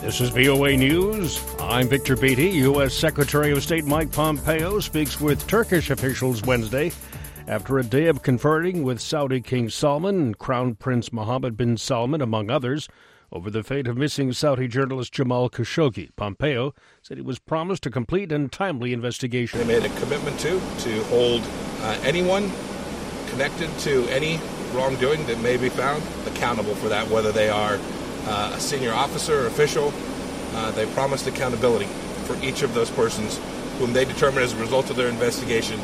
This is VOA News. I'm Victor Beatty. U.S. Secretary of State Mike Pompeo speaks with Turkish officials Wednesday after a day of conferring with Saudi King Salman and Crown Prince Mohammed bin Salman, among others, over the fate of missing Saudi journalist Jamal Khashoggi. Pompeo said he was promised a complete and timely investigation. They made a commitment to hold anyone connected to any wrongdoing that may be found accountable for that, whether they are a senior officer or official. They promised accountability for each of those persons whom they determine as a result of their investigation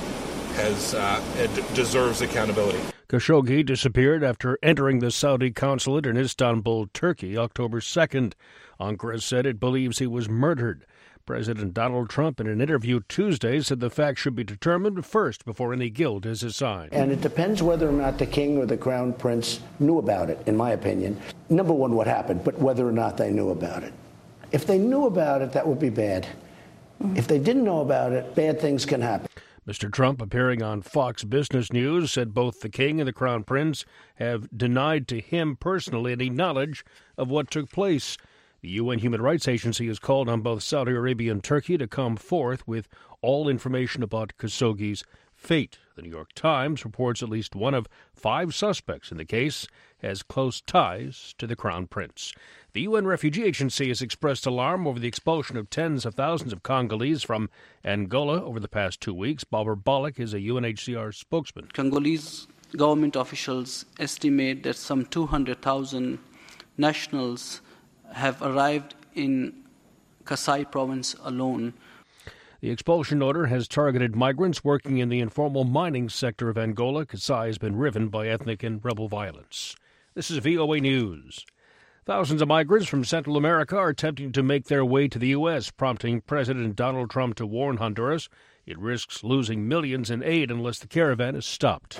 deserves accountability. Khashoggi disappeared after entering the Saudi consulate in Istanbul, Turkey, October 2nd. Ankara said it believes he was murdered. President Donald Trump, in an interview Tuesday, said the facts should be determined first before any guilt is assigned. And it depends whether or not the king or the crown prince knew about it, in my opinion. Number one, what happened, but whether or not they knew about it. If they knew about it, that would be bad. If they didn't know about it, bad things can happen. Mr. Trump, appearing on Fox Business News, said both the king and the crown prince have denied to him personally any knowledge of what took place. The UN Human Rights Agency has called on both Saudi Arabia and Turkey to come forth with all information about Khashoggi's fate. The New York Times reports at least one of 5 suspects in the case has close ties to the crown prince. The UN Refugee Agency has expressed alarm over the expulsion of tens of thousands of Congolese from Angola over the past 2 weeks. Barbara Bollock is a UNHCR spokesman. Congolese government officials estimate that some 200,000 nationals have arrived in Kasai province alone. The expulsion order has targeted migrants working in the informal mining sector of Angola. Kasai has been riven by ethnic and rebel violence. This is VOA News. Thousands of migrants from Central America are attempting to make their way to the U.S., prompting President Donald Trump to warn Honduras it risks losing millions in aid unless the caravan is stopped.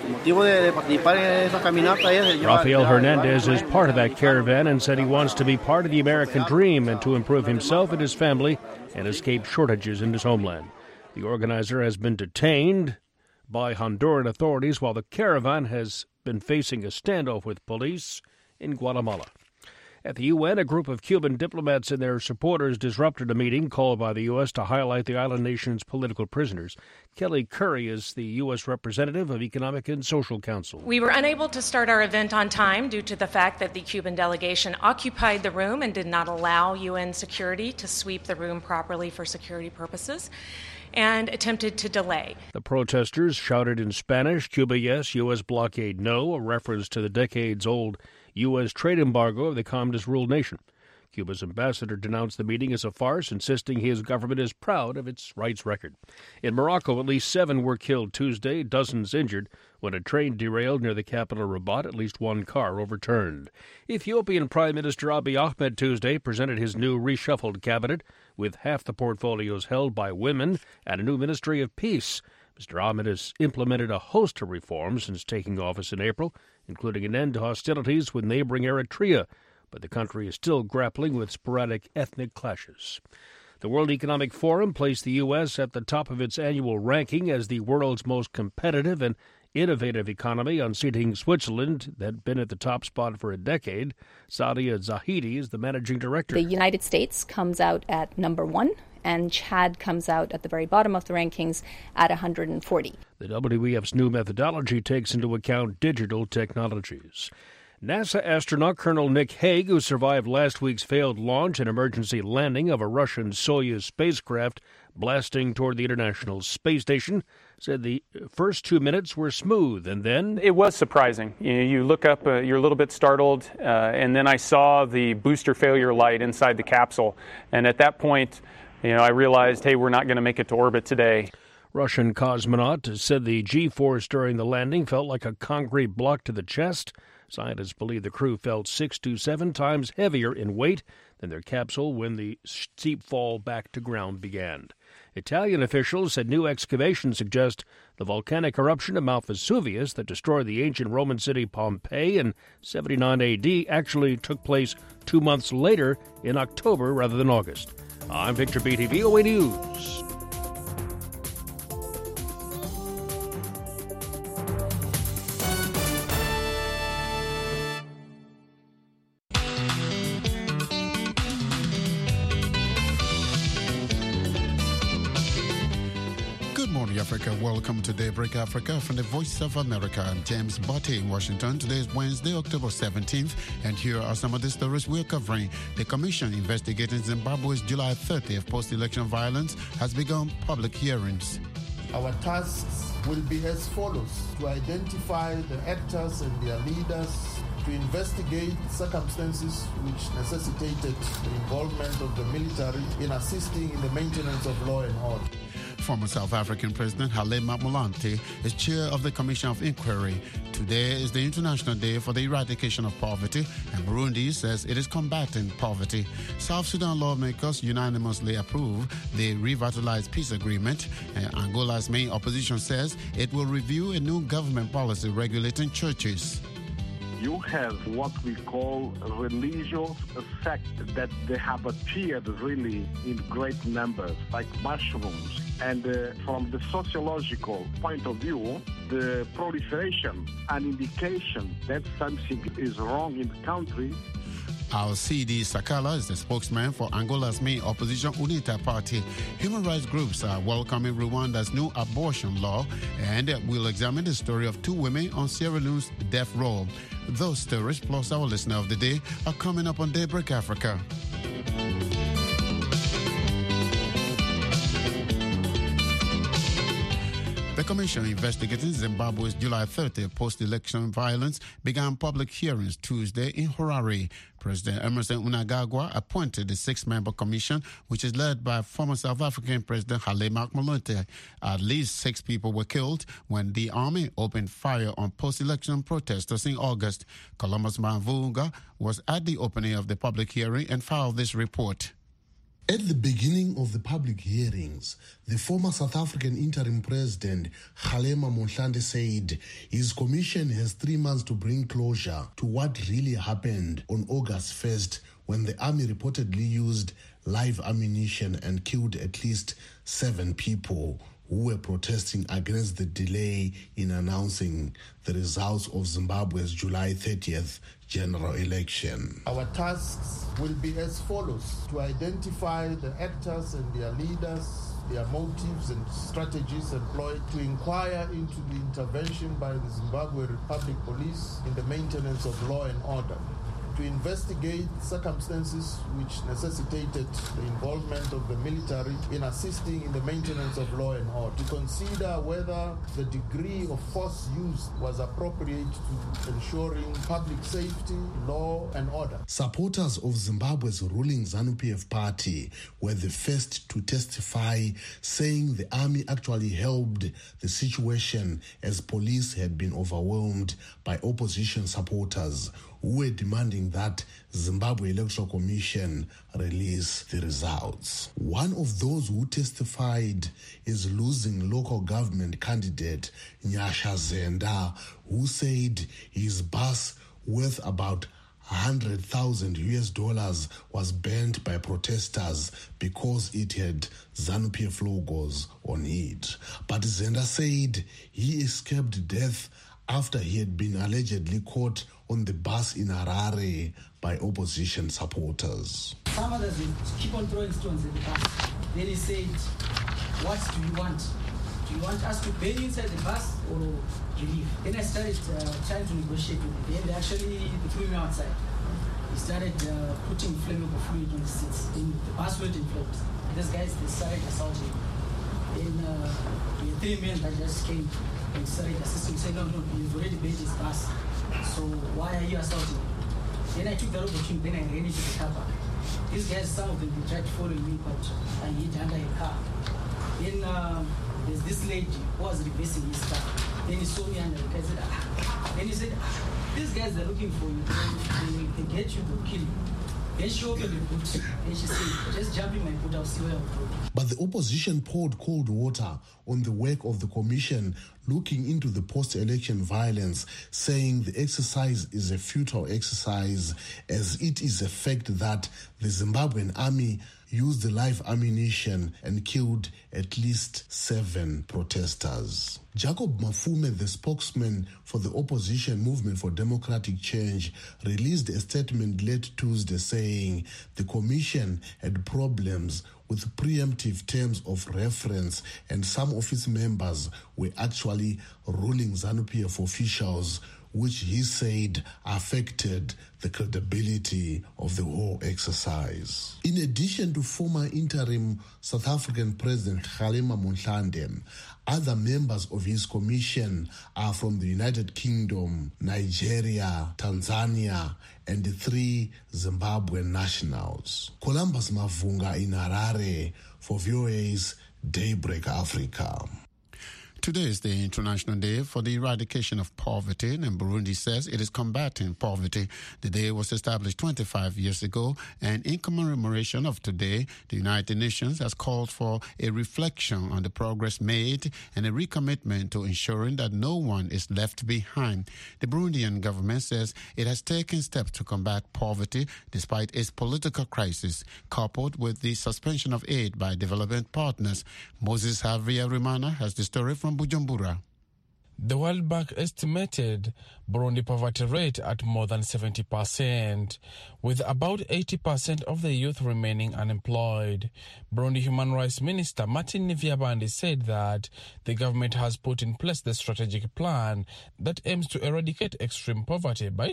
Rafael Hernandez is part of that caravan and said he wants to be part of the American dream and to improve himself and his family and escape shortages in his homeland. The organizer has been detained by Honduran authorities while the caravan has been facing a standoff with police in Guatemala. At the UN, a group of Cuban diplomats and their supporters disrupted a meeting called by the U.S. to highlight the island nation's political prisoners. Kelly Curry is the U.S. representative of Economic and Social Council. We were unable to start our event on time due to the fact that the Cuban delegation occupied the room and did not allow UN security to sweep the room properly for security purposes, and attempted to delay. The protesters shouted in Spanish, "Cuba yes, U.S. blockade no," a reference to the decades-old U.S. trade embargo of the communist-ruled nation. Cuba's ambassador denounced the meeting as a farce, insisting his government is proud of its rights record. In Morocco, at least 7 were killed Tuesday, dozens injured, when a train derailed near the capital Rabat. At least 1 car overturned. Ethiopian Prime Minister Abiy Ahmed Tuesday presented his new reshuffled cabinet, with half the portfolios held by women and a new Ministry of Peace. Mr. Ahmed has implemented a host of reforms since taking office in April, including an end to hostilities with neighboring Eritrea, but the country is still grappling with sporadic ethnic clashes. The World Economic Forum placed the U.S. at the top of its annual ranking as the world's most competitive and innovative economy, unseating Switzerland, that had been at the top spot for a decade. Sadia Zahidi is the managing director. The United States comes out at number 1, and Chad comes out at the very bottom of the rankings at 140. The WEF's new methodology takes into account digital technologies. NASA astronaut Colonel Nick Hague, who survived last week's failed launch and emergency landing of a Russian Soyuz spacecraft blasting toward the International Space Station, said the first 2 minutes were smooth, and then... It was surprising. You look up, you're a little bit startled, and then I saw the booster failure light inside the capsule, and at that point, I realized, hey, we're not going to make it to orbit today. Russian cosmonaut said the G-force during the landing felt like a concrete block to the chest. Scientists believe the crew felt 6 to 7 times heavier in weight than their capsule when the steep fall back to ground began. Italian officials said new excavations suggest the volcanic eruption of Mount Vesuvius that destroyed the ancient Roman city Pompeii in 79 A.D. actually took place 2 months later in October rather than August. I'm Victor Beatty, VOA News. Africa. Welcome to Daybreak Africa from the Voice of America. I'm James Botte in Washington. Today is Wednesday, October 17th, and here are some of the stories we're covering. The commission investigating Zimbabwe's July 30th post-election violence has begun public hearings. Our tasks will be as follows: to identify the actors and their leaders, to investigate circumstances which necessitated the involvement of the military in assisting in the maintenance of law and order. Former South African President Kgalema Motlanthe is chair of the Commission of Inquiry. Today is the International Day for the Eradication of Poverty, and Burundi says it is combating poverty. South Sudan lawmakers unanimously approve the revitalized peace agreement, and Angola's main opposition says it will review a new government policy regulating churches. You have what we call religious sects that they have appeared really in great numbers, like mushrooms. And from the sociological point of view, the proliferation, an indication that something is wrong in the country. Alcide Sakala is the spokesman for Angola's main opposition UNITA party. Human rights groups are welcoming Rwanda's new abortion law, and we'll examine the story of two women on Sierra Leone's death row. Those stories, plus our listener of the day, are coming up on Daybreak Africa. The commission investigating Zimbabwe's July 30th post-election violence began public hearings Tuesday in Harare. President Emmerson Mnangagwa appointed the six-member commission, which is led by former South African President Kgalema Motlanthe. At least 6 people were killed when the army opened fire on post-election protesters in August. Columbus Mavunga was at the opening of the public hearing and filed this report. At the beginning of the public hearings, the former South African interim president, Kgalema Motlanthe, said his commission has 3 months to bring closure to what really happened on August 1st when the army reportedly used live ammunition and killed at least 7 people who were protesting against the delay in announcing the results of Zimbabwe's July 30th general election. Our tasks will be as follows: to identify the actors and their leaders, their motives and strategies employed, to inquire into the intervention by the Zimbabwe Republic Police in the maintenance of law and order, to investigate circumstances which necessitated the involvement of the military in assisting in the maintenance of law and order, to consider whether the degree of force used was appropriate to ensuring public safety, law and order. Supporters of Zimbabwe's ruling ZANU-PF party were the first to testify, saying the army actually helped the situation as police had been overwhelmed by opposition supporters who were demanding that Zimbabwe Electoral Commission release the results. One of those who testified is losing local government candidate Nyasha Zenda, who said his bus worth about $100,000 was burnt by protesters because it had ZANU-PF logos on it. But Zenda said he escaped death after he had been allegedly caught on the bus in Harare by opposition supporters. Some others will keep on throwing stones at the bus. Then he said, "What do you want? Do you want us to burn you inside the bus or you leave?" Then I started trying to negotiate with them. Then they actually threw me outside. He started putting flammable fluid on the seats. Then the bus went in flames. These guys, they started assaulting. Then the 3 men that just came and started assisting, saying, no, you've already burned his bus. So why are you assaulting? Then I took the opportunity, then I ran into the car park. These guys, some of them, they tried to follow me, but I hid under a car. Then there's this lady who was reversing his car. Then he saw me under the car. He said, Then he said, these guys are looking for you. They get you, they'll kill you. Then she opened the boot. And she said, just jump in my boot, I'll see where I'll go. But the opposition poured cold water on the work of the commission looking into the post-election violence, saying the exercise is a futile exercise as it is a fact that the Zimbabwean army used the live ammunition and killed at least 7 protesters. Jacob Mafume, the spokesman for the opposition Movement for Democratic Change, released a statement late Tuesday saying the commission had problems with preemptive terms of reference and some of its members were actually ruling ZANU-PF officials, which he said affected the credibility of the whole exercise. In addition to former interim South African President Kgalema Motlanthe, other members of his commission are from the United Kingdom, Nigeria, Tanzania, and the 3 Zimbabwean nationals. Columbus Mavunga in Harare for VOA's Daybreak Africa. Today is the International Day for the Eradication of Poverty, and Burundi says it is combating poverty. The day was established 25 years ago, and in commemoration of today, the United Nations has called for a reflection on the progress made and a recommitment to ensuring that no one is left behind. The Burundian government says it has taken steps to combat poverty despite its political crisis, coupled with the suspension of aid by development partners. Moses Havia-Rimana has the story from Bujumbura. The World Bank estimated Burundi poverty rate at more than 70%, with about 80% of the youth remaining unemployed. Burundi Human Rights Minister Martin Nivyabandi said that the government has put in place the strategic plan that aims to eradicate extreme poverty by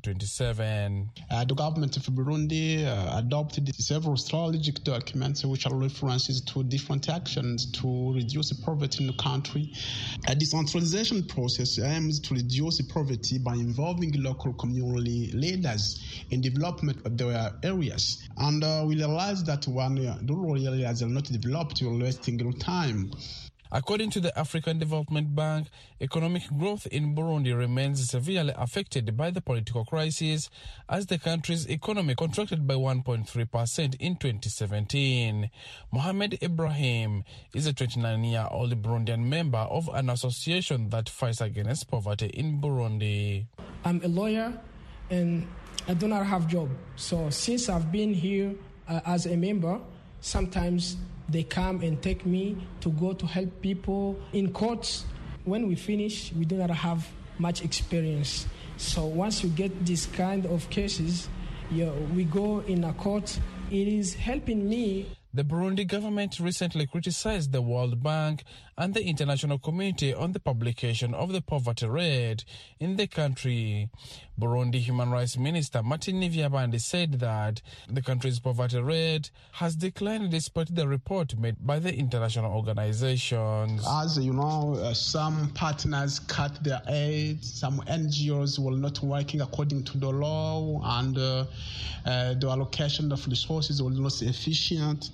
2027. The government of Burundi adopted several strategic documents which are references to different actions to reduce poverty in the country. A decentralization process aims to reduce poverty by involving local community leaders in development of their areas. And we realize that when rural areas are not developed, we're wasting time. According to the African Development Bank, economic growth in Burundi remains severely affected by the political crisis as the country's economy contracted by 1.3% in 2017. Mohamed Ibrahim is a 29-year-old Burundian member of an association that fights against poverty in Burundi. I'm a lawyer and I do not have a job. So since I've been here as a member, sometimes they come and take me to go to help people in courts. When we finish, we do not have much experience. So once we get this kind of cases, we go in a court. It is helping me. The Burundi government recently criticized the World Bank and the international community on the publication of the poverty rate in the country. Burundi Human Rights Minister Martin Nivyabandi said that the country's poverty rate has declined despite the report made by the international organizations. As you know, some partners cut their aid, some NGOs were not working according to the law, and the allocation of resources was not efficient.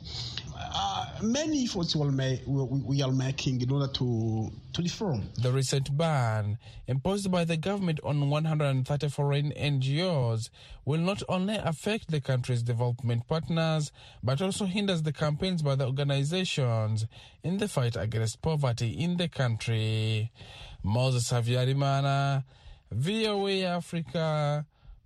Many efforts we are making in order to reform. The recent ban imposed by the government on 130 foreign NGOs will not only affect the country's development partners, but also hinders the campaigns by the organizations in the fight against poverty in the country. Moses Havia-Rimana, VOA Africa,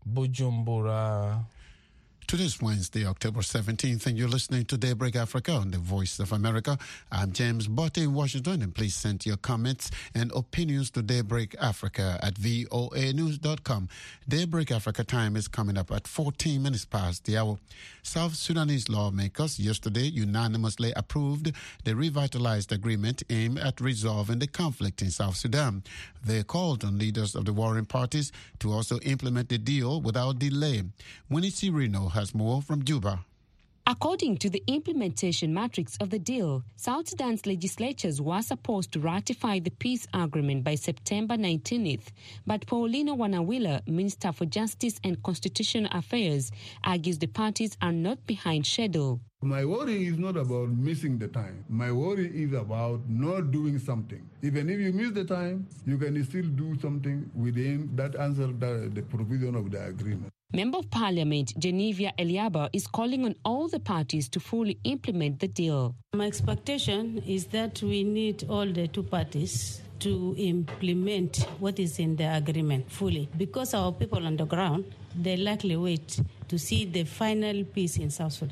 Bujumbura. Today's Wednesday, October 17th, and you're listening to Daybreak Africa on the Voice of America. I'm James Botte in Washington, and please send your comments and opinions to Daybreak Africa at voanews.com. Daybreak Africa time is coming up at 14 minutes past the hour. South Sudanese lawmakers yesterday unanimously approved the revitalized agreement aimed at resolving the conflict in South Sudan. They called on leaders of the warring parties to also implement the deal without delay. Winnie Cirino has more from Juba. According to the implementation matrix of the deal, South Sudan's legislatures were supposed to ratify the peace agreement by September 19th, but Paulino Wanawila, Minister for Justice and Constitutional Affairs, argues the parties are not behind schedule. My worry is not about missing the time. My worry is about not doing something. Even if you miss the time, you can still do something within that answer, the provision of the agreement. Member of Parliament Genevia Eliaba is calling on all the parties to fully implement the deal. My expectation is that we need all the two parties to implement what is in the agreement fully, because our people on the ground, they likely wait to see the final peace in South Sudan.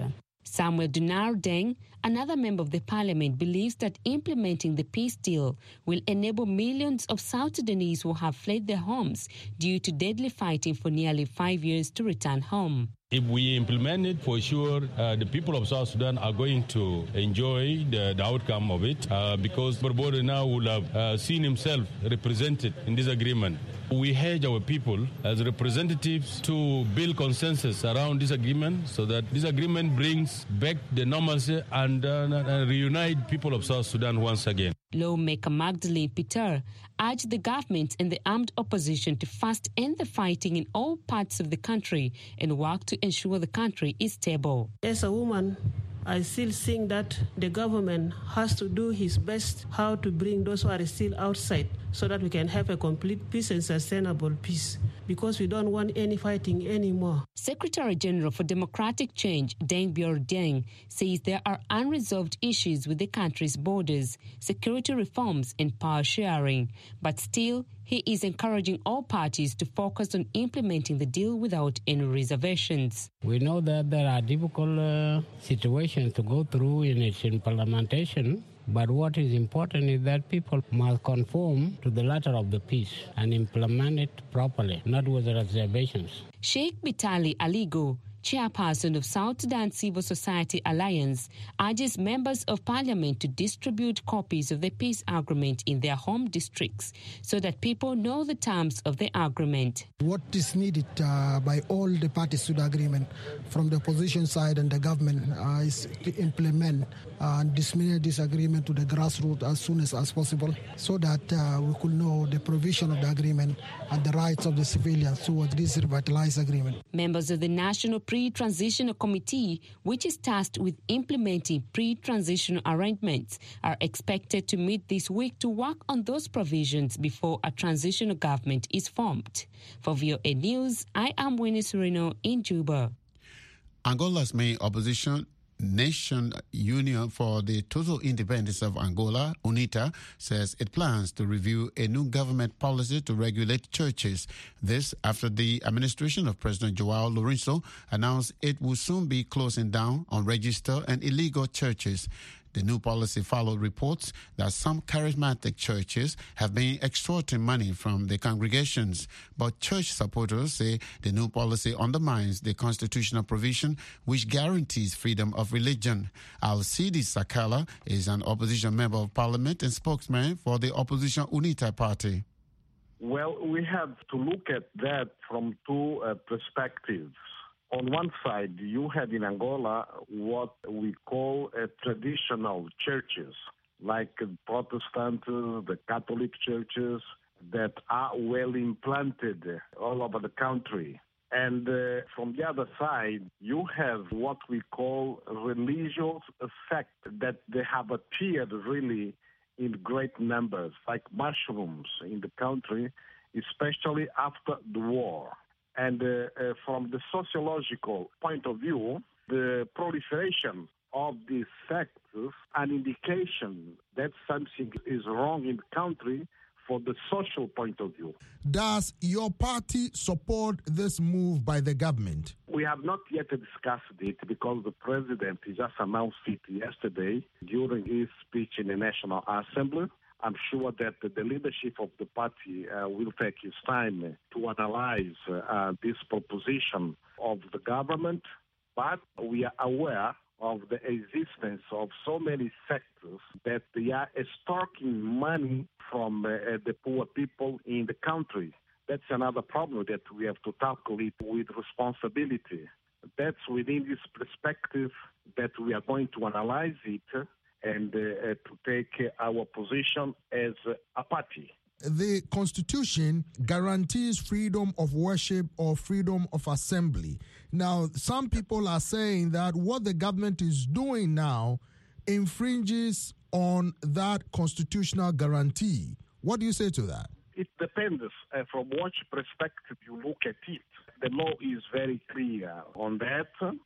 Samuel Dunar Deng, another member of the parliament, believes that implementing the peace deal will enable millions of South Sudanese who have fled their homes due to deadly fighting for nearly 5 years to return home. If we implement it, for sure, the people of South Sudan are going to enjoy the outcome of it because Borbore now will have seen himself represented in this agreement. We urge our people as representatives to build consensus around this agreement so that this agreement brings back the normalcy and reunite people of South Sudan once again. Lawmaker Magdalene Peter urged the government and the armed opposition to first end the fighting in all parts of the country and work to ensure the country is stable. As a woman, I still think that the government has to do his best how to bring those who are still outside so that we can have a complete peace and sustainable peace, because we don't want any fighting anymore. Secretary General for Democratic Change, Deng Bior Deng, says there are unresolved issues with the country's borders, security reforms and power sharing. But still, he is encouraging all parties to focus on implementing the deal without any reservations. We know that there are difficult situations to go through in its implementation. But what is important is that people must conform to the letter of the peace and implement it properly, not with reservations. Sheikh Bitali Aligo, chairperson of South Sudan Civil Society Alliance, urges members of parliament to distribute copies of the peace agreement in their home districts so that people know the terms of the agreement. What is needed by all the parties to the agreement, from the opposition side and the government, is to implement and disseminate this agreement to the grassroots as soon as possible so that we could know the provision of the agreement and the rights of the civilians towards this revitalized agreement. Members of the National Pre-Transitional Committee, which is tasked with implementing pre-transitional arrangements, are expected to meet this week to work on those provisions before a transitional government is formed. For VOA News, I am Winnie Sereno in Juba. Angola's main opposition Nation Union for the Total Independence of Angola, UNITA, says it plans to review a new government policy to regulate churches. This after the administration of President João Lourenço announced it will soon be closing down unregistered and illegal churches. The new policy followed reports that some charismatic churches have been extorting money from the congregations. But church supporters say the new policy undermines the constitutional provision which guarantees freedom of religion. Alcide Sakala is an opposition member of parliament and spokesman for the opposition UNITA party. Well, we have to look at that from two perspectives. On one side, you have in Angola what we call traditional churches, like Protestant, the Catholic churches that are well implanted all over the country. And from the other side, you have what we call religious sects that they have appeared really in great numbers, like mushrooms in the country, especially after the war. And from the sociological point of view, the proliferation of these sects is an indication that something is wrong in the country for the social point of view. Does your party support this move by the government? We have not yet discussed it because the president just announced it yesterday during his speech in the National Assembly. I'm sure that the leadership of the party will take its time to analyze this proposition of the government, but we are aware of the existence of so many sectors that they are extorting money from the poor people in the country. That's another problem that we have to tackle it with responsibility. That's within this perspective that we are going to analyze it and to take our position as a party. The Constitution guarantees freedom of worship or freedom of assembly. Now, some people are saying that what the government is doing now infringes on that constitutional guarantee. What do you say to that? It depends from which perspective you look at it. The law is very clear on that,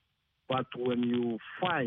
but when you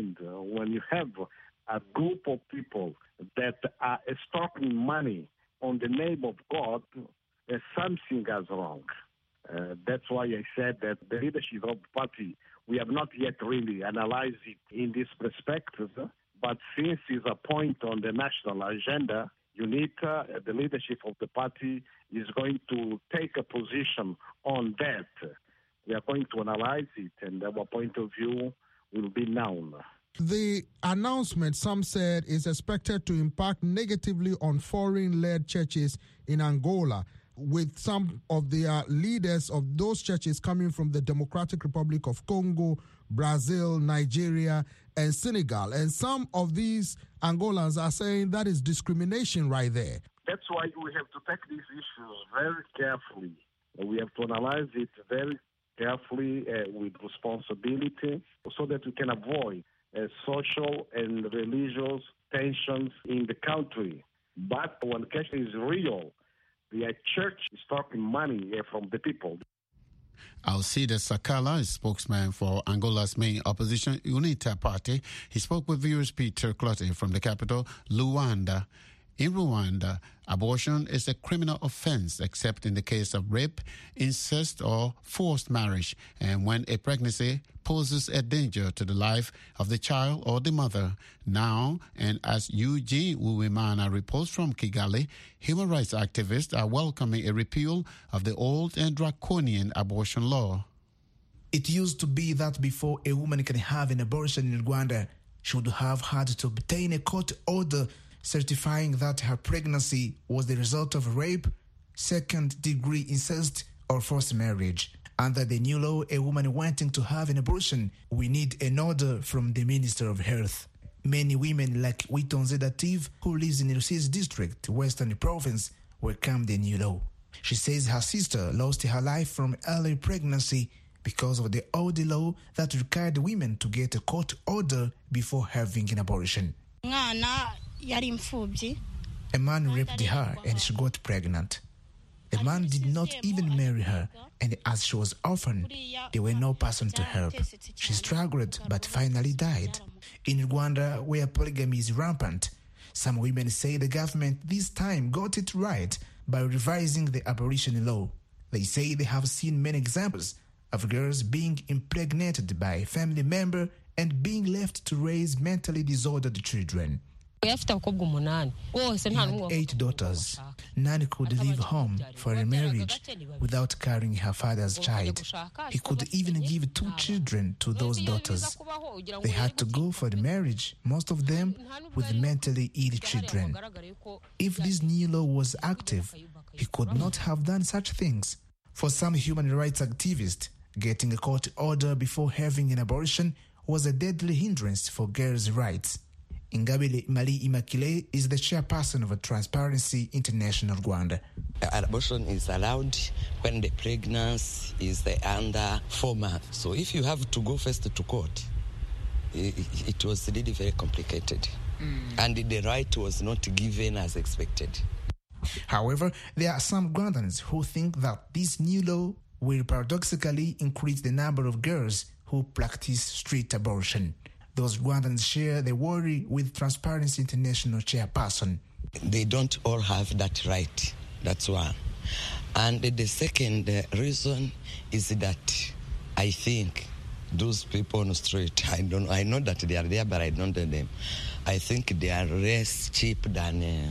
have a group of people that are extorting money on the name of God, something goes wrong. That's why I said that the leadership of the party We have not yet really analyzed it in this perspective, but since it's a point on the national agenda, UNITA, the leadership of the party, is going to take a position on that. We are going to analyze it, and our point of view will be known. The announcement, some said, is expected to impact negatively on foreign-led churches in Angola, with some of the leaders of those churches coming from the Democratic Republic of Congo, Brazil, Nigeria, and Senegal. And some of these Angolans are saying that is discrimination right there. That's why we have to take these issues very carefully. We have to analyze it very carefully with responsibility so that we can avoid social and religious tensions in the country. But when the question is real, the church is taking money from the people. Alcides Sakala is spokesman for Angola's main opposition, UNITA party. He spoke with viewers Peter Clottey from the capital, Luanda. In Rwanda, abortion is a criminal offense except in the case of rape, incest, or forced marriage, and when a pregnancy poses a danger to the life of the child or the mother. Now, and as Eugene Uwimana reports from Kigali, human rights activists are welcoming a repeal of the old and draconian abortion law. It used to be that before a woman can have an abortion in Rwanda, she would have had to obtain a court order certifying that her pregnancy was the result of rape, second-degree incest, or forced marriage. Under the new law, a woman wanting to have an abortion will need an order from the Minister of Health. Many women like Witonze Dative, who lives in Rusizi district, Western Province, welcome the new law. She says her sister lost her life from early pregnancy because of the old law that required women to get a court order before having an abortion. A man raped her and she got pregnant. The man did not even marry her, and as she was orphaned, there were no person to help. She struggled but finally died. In Rwanda, where polygamy is rampant, some women say the government this time got it right by revising the abortion law. They say they have seen many examples of girls being impregnated by a family member and being left to raise mentally disordered children. He had 8 daughters. None could leave home for a marriage without carrying her father's child. He could even give 2 children to those daughters. They had to go for the marriage, most of them with mentally ill children. If this new law was active, he could not have done such things. For some human rights activists, getting a court order before having an abortion was a deadly hindrance for girls' rights. Ingabile Marie Immaculée is the chairperson of Transparency International Rwanda. Abortion is allowed when the pregnancy is under 4 months. So if you have to go first to court, it was really very complicated. And the right was not given as expected. However, there are some Rwandans who think that this new law will paradoxically increase the number of girls who practice street abortion. Those Rwandans share the worry with Transparency International chairperson. They don't all have that right. That's one. And the second reason is that I think those people on the street, I know that they are there, but I don't know them. I think they are less cheap than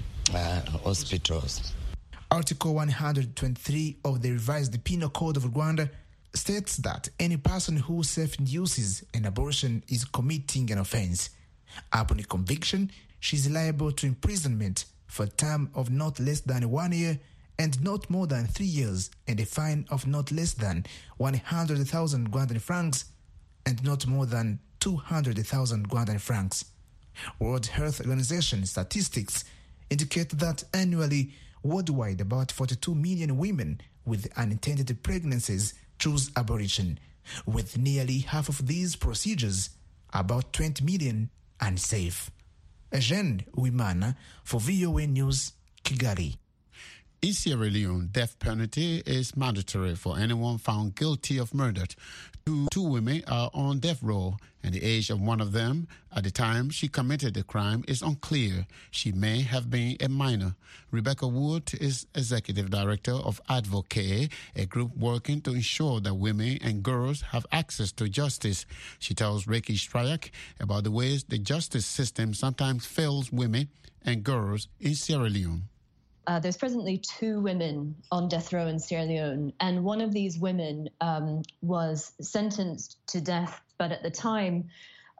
hospitals. Article 123 of the revised Penal Code of Rwanda states that any person who self-induces an abortion is committing an offense. Upon conviction, she is liable to imprisonment for a term of not less than 1 year and not more than 3 years, and a fine of not less than 100,000 Rwandan francs and not more than 200,000 Rwandan francs. World Health Organization statistics indicate that annually, worldwide, about 42 million women with unintended pregnancies choose abortion, with nearly half of these procedures, about 20 million, unsafe. Eugene Uwimana for VOA News, Kigali. In Sierra Leone, death penalty is mandatory for anyone found guilty of murder. Two women are on death row, and the age of one of them at the time she committed the crime is unclear. She may have been a minor. Rebecca Wood is executive director of Advocate, a group working to ensure that women and girls have access to justice. She tells Ricky Strayak about the ways the justice system sometimes fails women and girls in Sierra Leone. There's presently 2 women on death row in Sierra Leone, and one of these women was sentenced to death, but at the time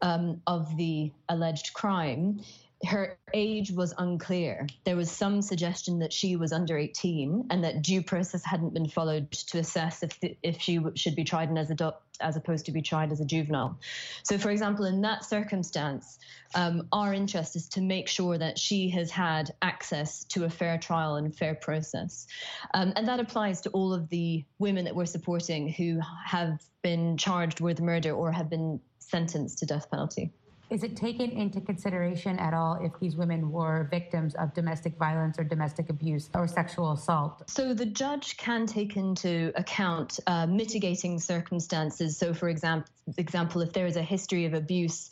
of the alleged crime, her age was unclear. There was some suggestion that she was under 18 and that due process hadn't been followed to assess if she should be tried as an adult as opposed to be tried as a juvenile. So, for example, in that circumstance, our interest is to make sure that she has had access to a fair trial and fair process. And that applies to all of the women that we're supporting who have been charged with murder or have been sentenced to death penalty. Is it taken into consideration at all if these women were victims of domestic violence or domestic abuse or sexual assault? So the judge can take into account mitigating circumstances. So, for example, if there is a history of abuse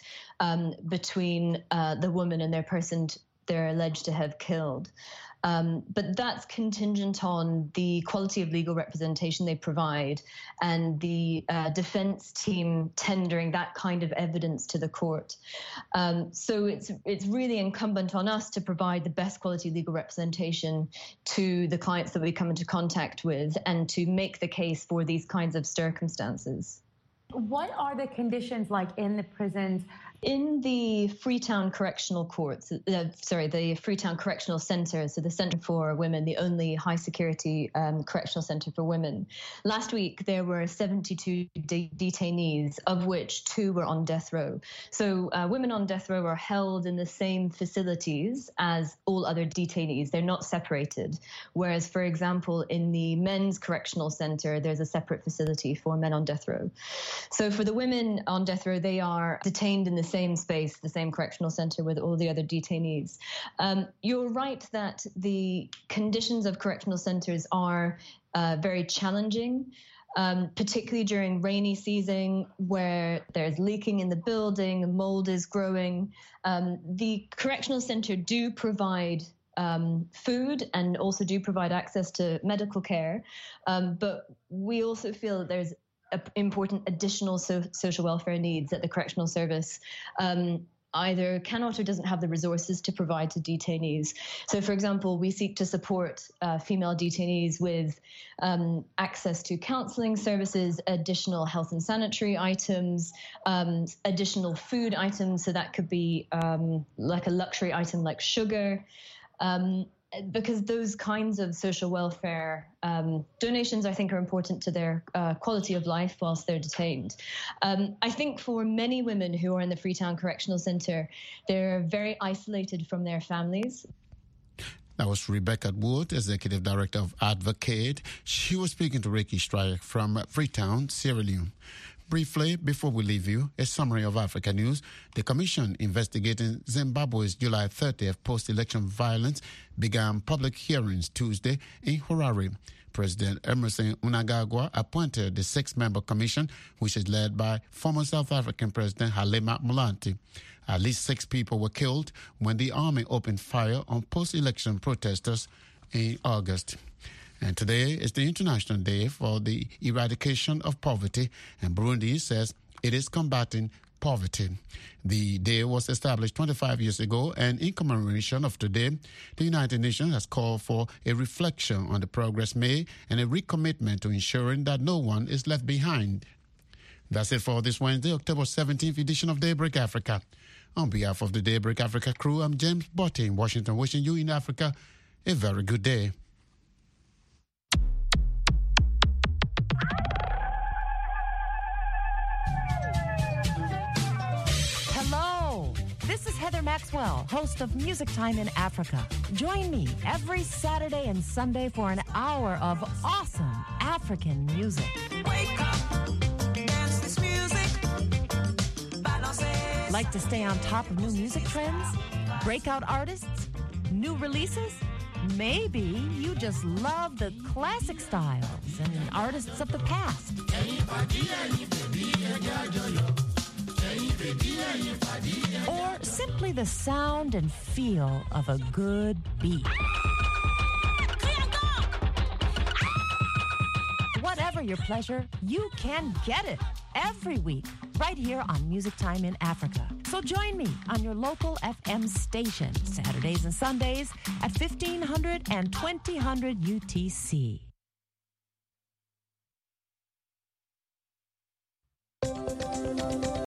between the woman and their person they're alleged to have killed. But that's contingent on the quality of legal representation they provide and the defense team tendering that kind of evidence to the court. So it's really incumbent on us to provide the best quality legal representation to the clients that we come into contact with and to make the case for these kinds of circumstances. What are the conditions like in the prisons? In the Freetown Correctional Courts, the Freetown Correctional Center, so the Center for Women, the only high-security correctional center for women. Last week, there were 72 detainees, of which 2 were on death row. So women on death row are held in the same facilities as all other detainees. They're not separated. Whereas, for example, in the Men's Correctional Center, there's a separate facility for men on death row. So for the women on death row, they are detained in the same space, the same correctional center with all the other detainees. You're right that the conditions of correctional centers are very challenging, particularly during rainy season where there's leaking in the building, mold is growing. The correctional center do provide food and also do provide access to medical care, but we also feel that there's important additional social welfare needs that the correctional service either cannot or doesn't have the resources to provide to detainees. So, for example, we seek to support female detainees with access to counseling services, additional health and sanitary items, additional food items. So that could be like a luxury item like sugar. Because those kinds of social welfare donations, I think, are important to their quality of life whilst they're detained. I think for many women who are in the Freetown Correctional Center, they're very isolated from their families. That was Rebecca Wood, Executive Director of Advocate. She was speaking to Ricky Strayak from Freetown, Sierra Leone. Briefly, before we leave you, a summary of Africa news. The commission investigating Zimbabwe's July 30th post-election violence began public hearings Tuesday in Harare. President Emmerson Mnangagwa appointed the 6-member commission, which is led by former South African President Halema Molanti. At least 6 people were killed when the army opened fire on post-election protesters in August. And today is the International Day for the Eradication of Poverty, and Burundi says it is combating poverty. The day was established 25 years ago, and in commemoration of today, the United Nations has called for a reflection on the progress made and a recommitment to ensuring that no one is left behind. That's it for this Wednesday, October 17th edition of Daybreak Africa. On behalf of the Daybreak Africa crew, I'm James Botte in Washington, wishing you in Africa a very good day. This is Heather Maxwell, host of Music Time in Africa. Join me every Saturday and Sunday for an hour of awesome African music. Wake up, dance this music. Like to stay on top of new music trends, breakout artists, new releases? Maybe you just love the classic styles and artists of the past. Or simply the sound and feel of a good beat. Whatever your pleasure, you can get it every week right here on Music Time in Africa. So join me on your local FM station Saturdays and Sundays at 1500 and 2000 UTC.